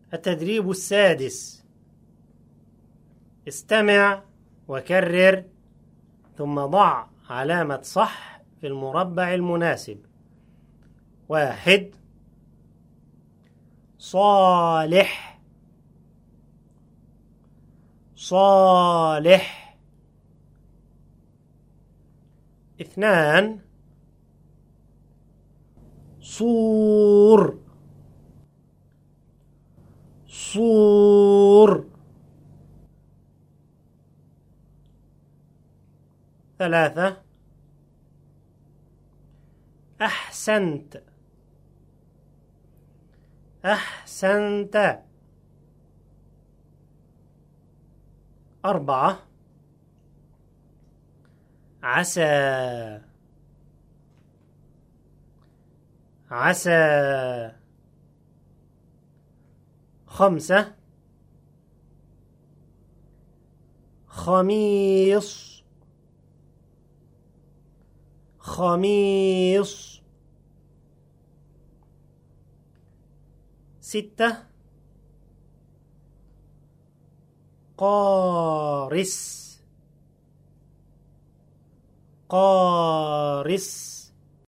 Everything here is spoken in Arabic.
التدريب السادس. استمع وكرر ثم ضع علامة صح في المربع المناسب. 1. صالح صالح. 2. صور صور. 3. أحسنت أحسنت. 4. عسى عسى. 5. خميص خميص. 6. قارس قارس.